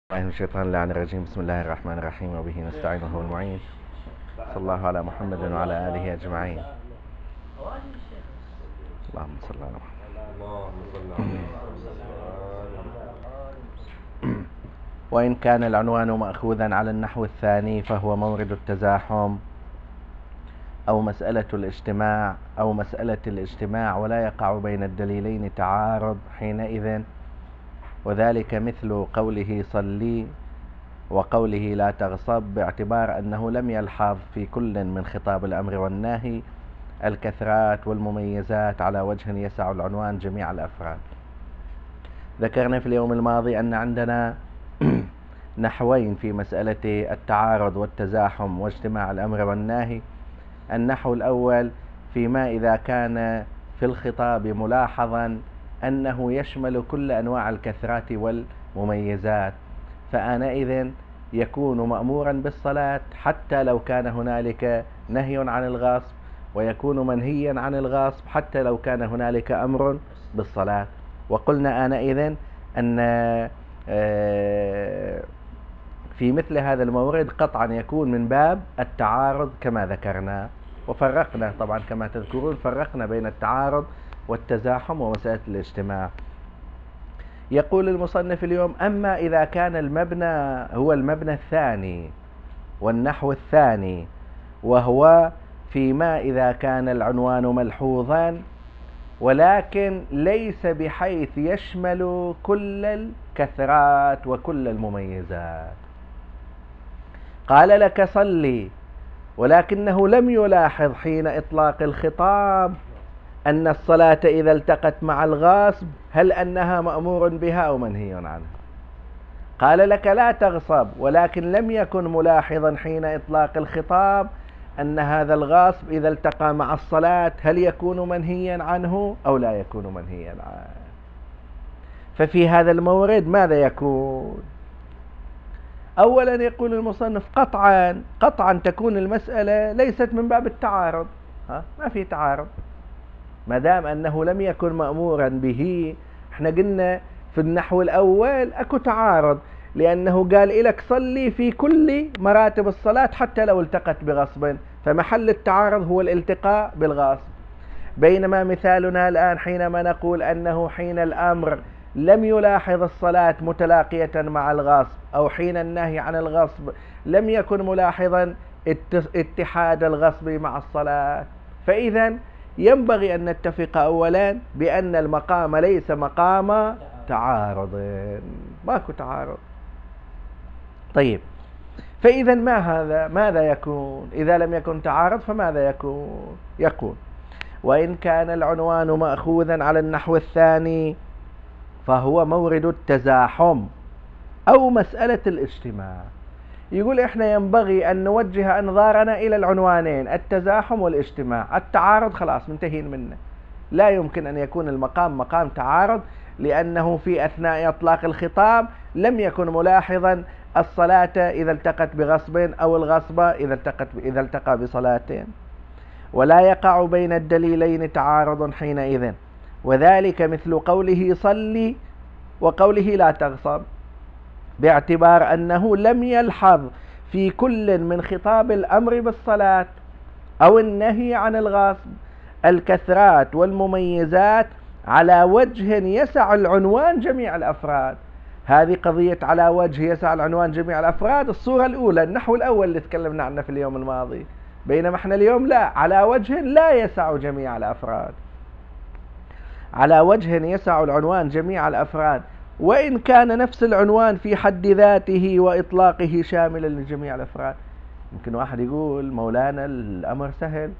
الله من الشيطان اللعن الرجيم. بسم الله الرحمن الرحيم وبه نستعين وهو المعين. صلى الله على محمد وعلى آله أجمعين. اللهم صل على محمد. وإن كان العنوان مأخوذا على النحو الثاني فهو مورد التزاحم أو مسألة الاجتماع ولا يقع بين الدليلين تعارض حينئذ، وذلك مثل قوله صلي وقوله لا تغصب، باعتبار أنه لم يلحظ في كل من خطاب الأمر والنهي الكثرات والمميزات على وجه يسع العنوان جميع الأفراد. ذكرنا في اليوم الماضي أن عندنا نحوين في مسألة التعارض والتزاحم واجتماع الأمر والنهي. النحو الأول فيما إذا كان في الخطاب ملاحظا أنه يشمل كل أنواع الكثرات والمميزات، فآنئذ يكون مأمورا بالصلاة حتى لو كان هنالك نهي عن الغصب، ويكون منهيا عن الغصب حتى لو كان هنالك أمر بالصلاة. وقلنا آنئذ أن في مثل هذا المورد قطعا يكون من باب التعارض كما ذكرنا، وفرقنا طبعا كما تذكرون، فرقنا بين التعارض والتزاحم ومسألة الاجتماع. يقول المصنف اليوم: أما إذا كان المبنى هو المبنى الثاني والنحو الثاني، وهو فيما إذا كان العنوان ملحوظا ولكن ليس بحيث يشمل كل الكثرات وكل المميزات. قال لك صلي، ولكنه لم يلاحظ حين إطلاق الخطاب أن الصلاة إذا التقت مع الغاصب هل أنها مأمور بها أو منهي عنها. قال لك لا تغصب، ولكن لم يكن ملاحظا حين إطلاق الخطاب أن هذا الغاصب إذا التقى مع الصلاة هل يكون منهيا عنه أو لا يكون منهيا عنه. ففي هذا المورد ماذا يكون؟ أولا يقول المصنف قطعا تكون المسألة ليست من باب التعارض، ما في تعارض ما دام أنه لم يكن مأمورا به. احنا قلنا في النحو الأول أكو تعارض، لأنه قال لك صلي في كل مراتب الصلاة حتى لو التقت بغصب، فمحل التعارض هو الالتقاء بالغاصب. بينما مثالنا الآن حينما نقول أنه حين الأمر لم يلاحظ الصلاة متلاقية مع الغصب، أو حين النهي عن الغصب لم يكن ملاحظا اتحاد الغصب مع الصلاة. فإذا ينبغي أن نتفق أولا بأن المقام ليس مقام تعارض، ماكو تعارض. طيب، فإذا ماذا يكون إذا لم يكن تعارض؟ فماذا يكون وإن كان العنوان مأخوذا على النحو الثاني فهو مورد التزاحم أو مسألة الاجتماع. يقول إحنا ينبغي أن نوجه أنظارنا إلى العنوانين، التزاحم والاجتماع. التعارض خلاص منتهين منه، لا يمكن أن يكون المقام مقام تعارض، لأنه في أثناء إطلاق الخطاب لم يكن ملاحظا الصلاة إذا التقت بغصب أو الغصب إذا التقى بصلاتين، ولا يقع بين الدليلين تعارض حينئذ، وذلك مثل قوله صلي وقوله لا تغصب، باعتبار أنه لم يلحظ في كل من خطاب الأمر بالصلاة أو النهي عن الغصب الكثرات والمميزات على وجه يسع العنوان جميع الأفراد. هذه قضية على وجه يسع العنوان جميع الأفراد الصورة الأولى، النحو الأول اللي تكلمنا عنه في اليوم الماضي، بينما احنا اليوم لا، على وجه لا يسع جميع الأفراد، على وجه يسع العنوان جميع الأفراد، وإن كان نفس العنوان في حد ذاته وإطلاقه شاملا لجميع الأفراد. يمكن واحد يقول مولانا الأمر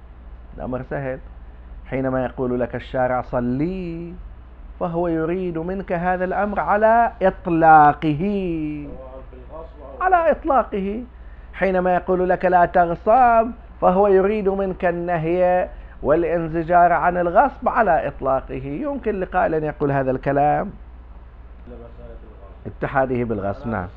سهل، حينما يقول لك الشارع صلي فهو يريد منك هذا الأمر على إطلاقه. حينما يقول لك لا تغصب فهو يريد منك النهي والانزجار عن الغصب على إطلاقه. يمكن لقائل أن يقول هذا الكلام اتحاده بالغصب. نعم،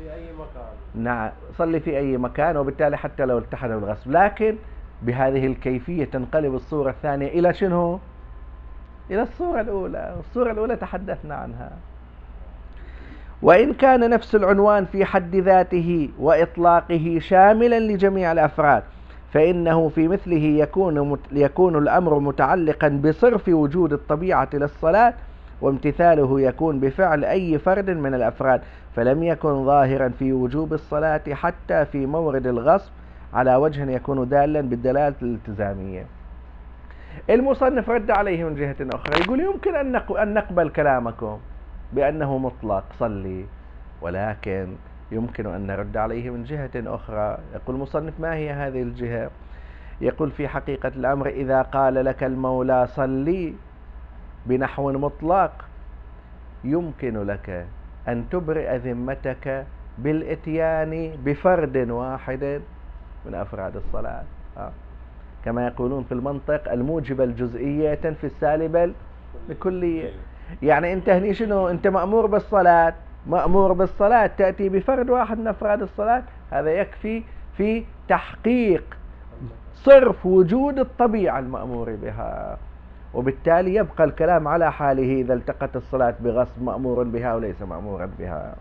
صلي في أي مكان، وبالتالي حتى لو اتحد بالغصب، لكن بهذه الكيفية تنقلب الصورة الثانية إلى شنو؟ إلى الصورة الأولى. الصورة الأولى تحدثنا عنها. وإن كان نفس العنوان في حد ذاته وإطلاقه شاملا لجميع الأفراد، فإنه في مثله يكون الأمر متعلقا بصرف وجود الطبيعة للصلاة، وامتثاله يكون بفعل أي فرد من الأفراد، فلم يكن ظاهرا في وجوب الصلاة حتى في مورد الغصب على وجه يكون دالا بالدلالة الالتزامية. المصنف رد عليه من جهة أخرى، يقول يمكن أن نقبل كلامكم بأنه مطلق صلي، ولكن يمكن أن نرد عليه من جهة أخرى. يقول المصنف ما هي هذه الجهة؟ يقول في حقيقة الأمر إذا قال لك المولى صلي بنحو مطلق، يمكن لك أن تبرئ ذمتك بالإتيان بفرد واحد من أفراد الصلاة، كما يقولون في المنطق الموجب الجزئية تنفي السالب الكلية. يعني أنت هني شنو؟ أنت مأمور بالصلاة تأتي بفرد واحد من أفراد الصلاة، هذا يكفي في تحقيق صرف وجود الطبيعة المأمور بها، وبالتالي يبقى الكلام على حاله إذا التقت الصلاة بغصب مأمور بها وليس مأمورا بها.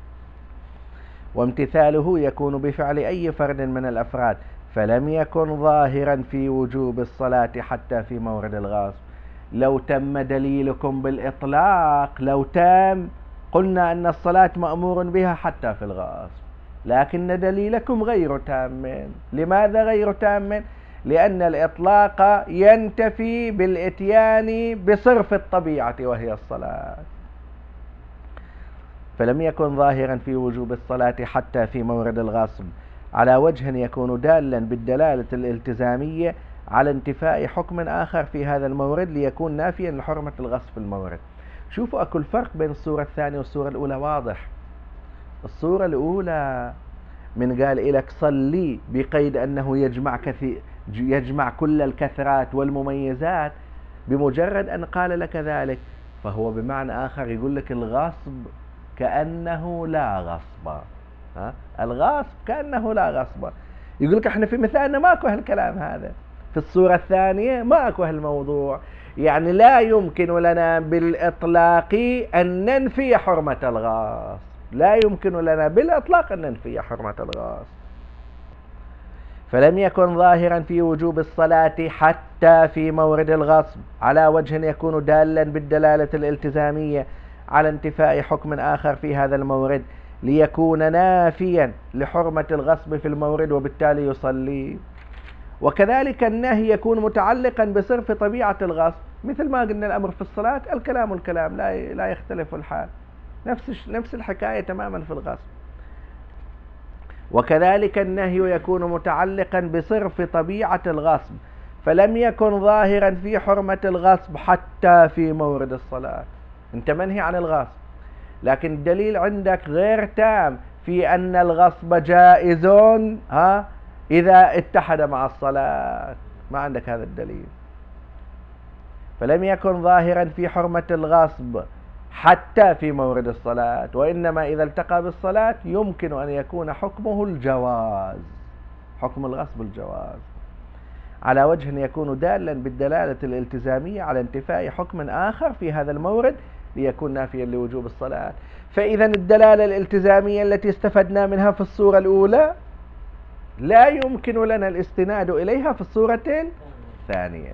وامتثاله يكون بفعل أي فرد من الأفراد، فلم يكن ظاهرا في وجوب الصلاة حتى في مورد الغصب. لو تم دليلكم بالإطلاق، لو تم قلنا أن الصلاة مأمور بها حتى في الغصب، لكن دليلكم غير تام. لماذا غير تام؟ لأن الإطلاق ينتفي بالإتيان بصرف الطبيعة وهي الصلاة. فلم يكن ظاهرا في وجوب الصلاة حتى في مورد الغصب على وجه يكون دالا بالدلالة الالتزامية على انتفاء حكم آخر في هذا المورد ليكون نافيا لحرمة الغصب في المورد. شوفوا أكو الفرق بين الصورة الثانية والصورة الأولى واضح. الصورة الأولى من قال لك صلي بقيد أنه يجمع كل الكثرات والمميزات، بمجرد أن قال لك ذلك فهو بمعنى آخر يقول لك الغصب كأنه لا غصب. الغصب كأنه لا غصب. يقول لك احنا في مثالنا ماكو هالكلام هذا، في الصورة الثانية ماكو هالموضوع. يعني لا يمكن لنا بالإطلاق أن ننفي حرمة الغصب، لا يمكن لنا بالإطلاق أن ننفي حرمة الغصب. فلم يكن ظاهرا في وجوب الصلاة حتى في مورد الغصب على وجه يكون دالا بالدلالة الالتزامية على انتفاء حكم آخر في هذا المورد ليكون نافيا لحرمة الغصب في المورد، وبالتالي يصلي. وكذلك النهي يكون متعلقا بصرف طبيعة الغصب، مثل ما قلنا الأمر في الصلاة الكلام لا يختلف الحال، نفس الحكاية تماما في الغصب. وكذلك النهي يكون متعلقا بصرف طبيعة الغصب، فلم يكن ظاهرا في حرمة الغصب حتى في مورد الصلاة. انت منهي عن الغصب، لكن الدليل عندك غير تام في أن الغصب جائز إذا اتحد مع الصلاة، ما عندك هذا الدليل. فلم يكن ظاهرا في حرمة الغصب حتى في مورد الصلاة، وإنما إذا التقى بالصلاة يمكن أن يكون حكمه الجواز، حكم الغصب الجواز، على وجه يكون دالا بالدلالة الالتزامية على انتفاء حكم آخر في هذا المورد ليكون نافيا لوجوب الصلاة. فإذا الدلالة الالتزامية التي استفدنا منها في الصورة الأولى لا يمكن لنا الاستناد إليها في الصورة الثانية.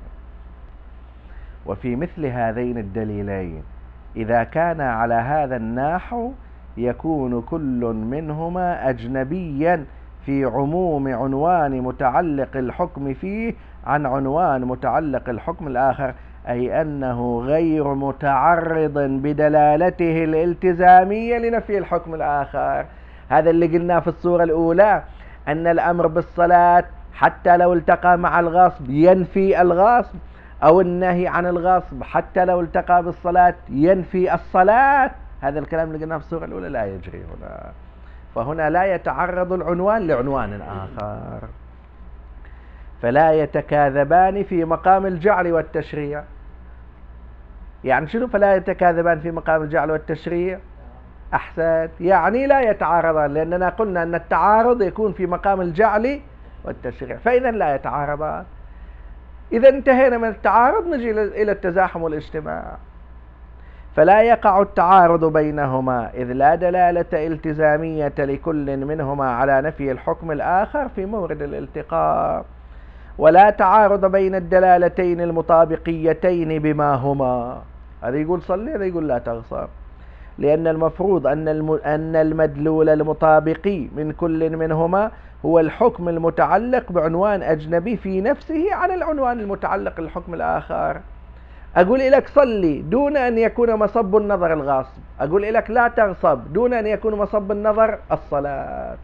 وفي مثل هذين الدليلين إذا كان على هذا النحو يكون كل منهما أجنبيا في عموم عنوان متعلق الحكم فيه عن عنوان متعلق الحكم الآخر، أي أنه غير متعرض بدلالته الالتزامية لنفي الحكم الآخر. هذا اللي قلناه في الصورة الأولى، أن الأمر بالصلاة حتى لو التقى مع الغصب ينفي الغصب، أو النهي عن الغصب حتى لو التقى بالصلاة ينفي الصلاة. هذا الكلام اللي قلناه في الصورة الأولى لا يجري هنا، فهنا لا يتعرض العنوان لعنوان آخر، فلا يتكاذبان في مقام الجعل والتشريع. يعني شنو فلا يتكاذبان في مقام الجعل والتشريع؟ أحسنت، يعني لا يتعارضان، لأننا قلنا أن التعارض يكون في مقام الجعل والتشريع، فإذا لا يتعارضان. إذا انتهينا من التعارض نجي إلى التزاحم والاجتماع. فلا يقع التعارض بينهما، إذ لا دلالة التزامية لكل منهما على نفي الحكم الآخر في مورد الالتقاء، ولا تعارض بين الدلالتين المطابقيتين بما هما. هذا يقول صلي، هذا يقول لا تغصب، لأن المفروض أن المدلول المطابقي من كل منهما هو الحكم المتعلق بعنوان أجنبي في نفسه عن العنوان المتعلق بالحكم الآخر. أقول لك صلي دون أن يكون مصب النظر الغاصب، أقول لك لا تغصب دون أن يكون مصب النظر الصلاة.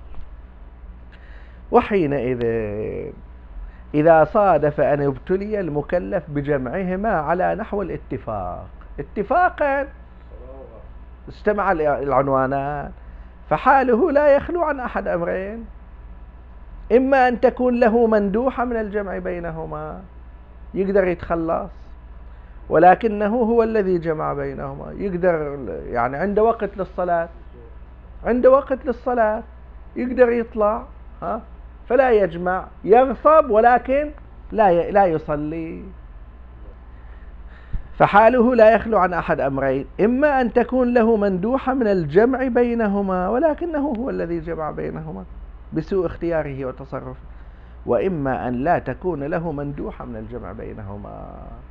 وحينئذ إذا صادف أن ابتلي المكلف بجمعهما على نحو الاتفاق، اتفاقا اجتمع العنوانان، فحاله لا يخلو عن أحد أمرين: إما أن تكون له مندوحة من الجمع بينهما، يقدر يتخلص ولكنه هو الذي جمع بينهما، يقدر يعني عنده وقت للصلاة، عنده وقت للصلاة يقدر يطلع فلا يجمع، يغصب ولكن لا يصلي. فحاله لا يخلو عن أحد أمرين: إما أن تكون له مندوحة من الجمع بينهما ولكنه هو الذي جمع بينهما بسوء اختياره وتصرفه، وإما أن لا تكون له مندوحة من الجمع بينهما.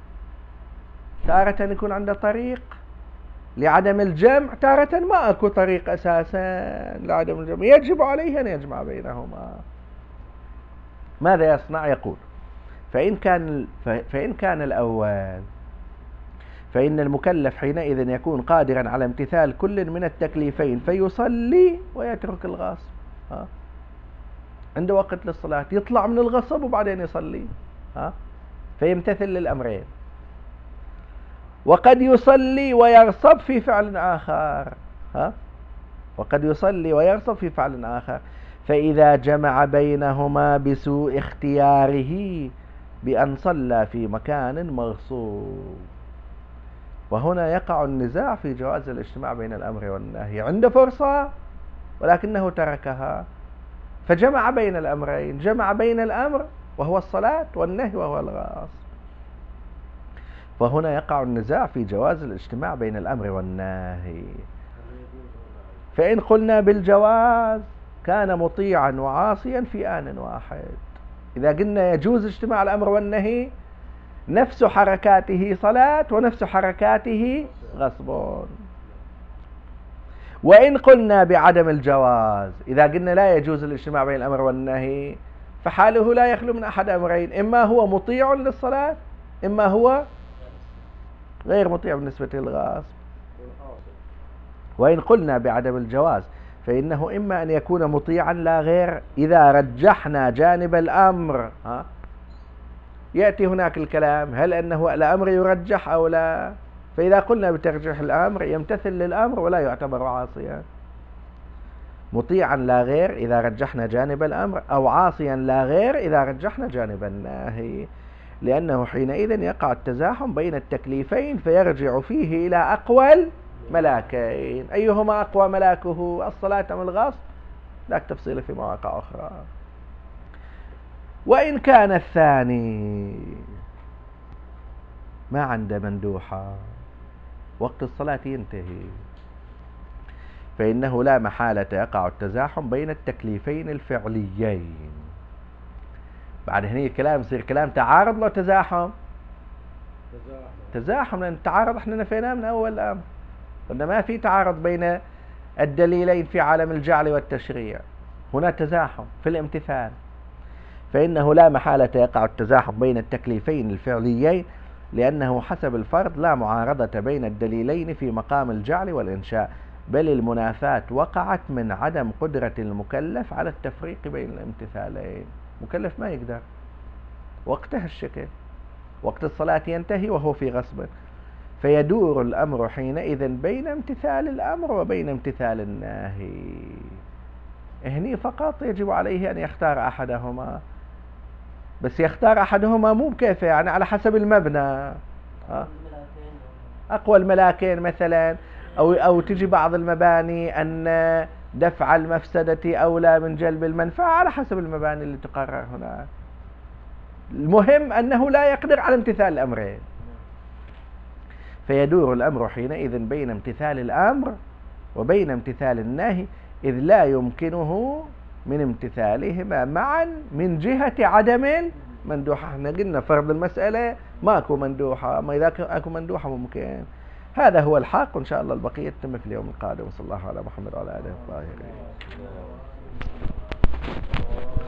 تارة يكون عنده طريق لعدم الجمع، تارة ما أكو طريق أساسا لعدم الجمع، يجب عليه أن يجمع بينهما. ماذا يصنع؟ يقول: فإن كان الأول فإن المكلف حينئذ يكون قادرا على امتثال كل من التكليفين فيصلي ويترك الغصب. عنده وقت للصلاة، يطلع من الغصب وبعدين يصلي، فيمتثل للأمرين. وقد يصلي ويغصب في فعل آخر، وقد يصلي ويغصب في فعل آخر، فإذا جمع بينهما بسوء اختياره بأن صلى في مكان مغصوب. وهنا يقع النزاع في جواز الاجتماع بين الأمر والنهي، عنده فرصة ولكنه تركها، فجمع بين الأمرين، جمع بين الأمر وهو الصلاة والنهي وهو الغصب. فهنا يقع النزاع في جواز الاجتماع بين الأمر والنهي. فإن قلنا بالجواز كان مطيعا وعاصيا في آن واحد. إذا قلنا يجوز اجتماع الأمر والنهي، نفس حركاته صلاة ونفس حركاته غصب. وإن قلنا بعدم الجواز، إذا قلنا لا يجوز الاجتماع بين الأمر والنهي، فحاله لا يخلو من أحد أمرين: إما هو مطيع للصلاة، إما هو غير مطيع بالنسبة للغصب. وإن قلنا بعدم الجواز فإنه إما أن يكون مطيعا لا غير، إذا رجحنا جانب الأمر. يأتي هناك الكلام: هل أنه الأمر يرجح أو لا؟ فإذا قلنا بترجيح الأمر يمتثل للأمر ولا يعتبر عاصيا. مطيعا لا غير إذا رجحنا جانب الأمر، أو عاصيا لا غير إذا رجحنا جانب النهي، لأنه حينئذ يقع التزاحم بين التكليفين فيرجع فيه إلى أقوى ملاكين. أيهما أقوى ملاكه، الصلاة أم الغصب؟ ذاك تفصيل في مواقع أخرى. وإن كان الثاني ما عنده مندوحة، وقت الصلاة ينتهي، فإنه لا محالة يقع التزاحم بين التكليفين الفعليين. بعد هنا الكلام يصير كلام تعارض لو تزاحم؟ تزاحم، لأن التعارض احنا نفيناه من أول الأمر، قلنا ما في تعارض بين الدليلين في عالم الجعل والتشريع، هنا تزاحم في الامتثال، فإنه لا محالة يقع التزاحم بين التكليفين الفعليين، لأنه حسب الفرض لا معارضة بين الدليلين في مقام الجعل والإنشاء، بل المنافاة وقعت من عدم قدرة المكلف على التفريق بين الامتثالين. مكلف ما يقدر، وقته الشكل، وقت الصلاة ينتهي وهو في غصب، فيدور الأمر حينئذ بين امتثال الأمر وبين امتثال النهي. هني فقط يجب عليه أن يختار أحدهما، بس يختار أحدهما مو بكيفه، يعني على حسب المبنى. أقوى الملاكين مثلا، أو تجي بعض المباني أن دفع المفسدة أولى من جلب المنفعة، على حسب المباني اللي تقرر هنا. المهم أنه لا يقدر على امتثال الأمرين، فيدور الأمر حينئذ بين امتثال الأمر وبين امتثال النهي، إذ لا يمكنه من امتثالهما معا من جهة عدم مندوحة. احنا قلنا فرض المسألة ماكو مندوحة، ما إذا أكو مندوحة ممكن. هذا هو الحق، وإن شاء الله البقية تتم في اليوم القادم. صلى الله على محمد وعلى آله الطاهرين.